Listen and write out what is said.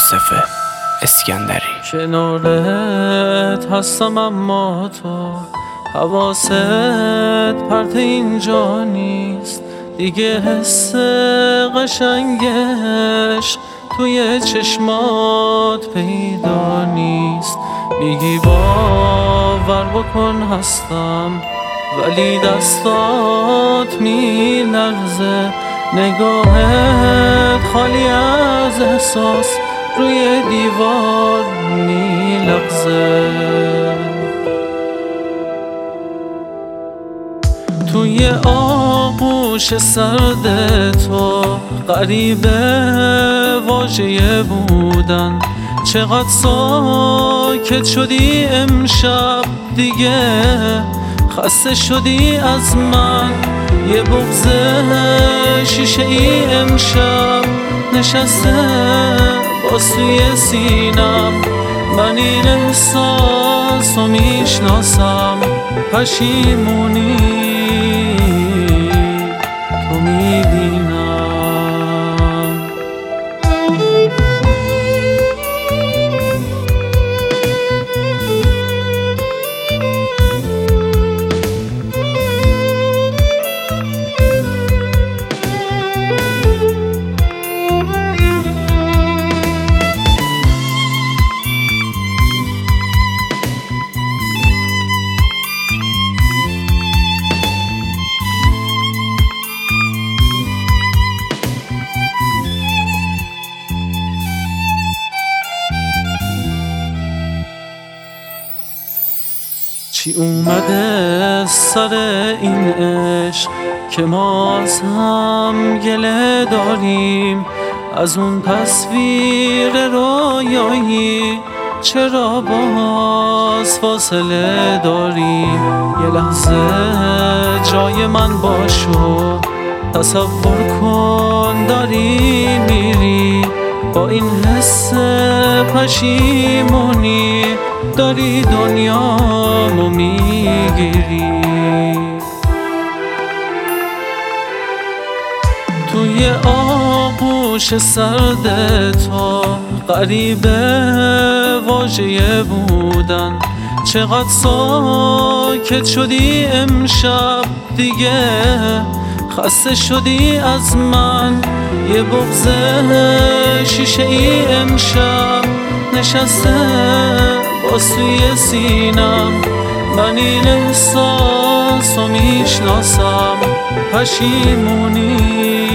یوسف اسکندری. کنارت هستم اما تو حواست پرت اینجا نیست دیگه، حس قشنگش توی چشمات پیدا نیست. میگی باور بکن هستم ولی دستات میلرزه، نگاهت خالی از احساس روی دیوار میلغزه. توی آغوش سرد تو غریبه واژه بودن، چقدر ساکت شدی امشب دیگه، خسته شدی از من. یه بغض شیشه ای امشب نشسته باز توی سینم، من این احساس رو میشناسم. پشیمونی تو میبینم. چی اومده سر این عشق که ما از هم گله داریم؟ از اون تصویر رویایی چرا باز فاصله داریم؟ یه لحظه جای من باشو، تصور کن داری میری با این حس پشیمونی، داری دنیامو میگیری. توی آغوش سرد تو غریبه واژه بودن، چقدر ساکت شدی امشب دیگه، خسته شدی از من. یه بغض شیشه ای امشب نشسته باز توی سینم، من این احساس رو میشناسم. پشیمونی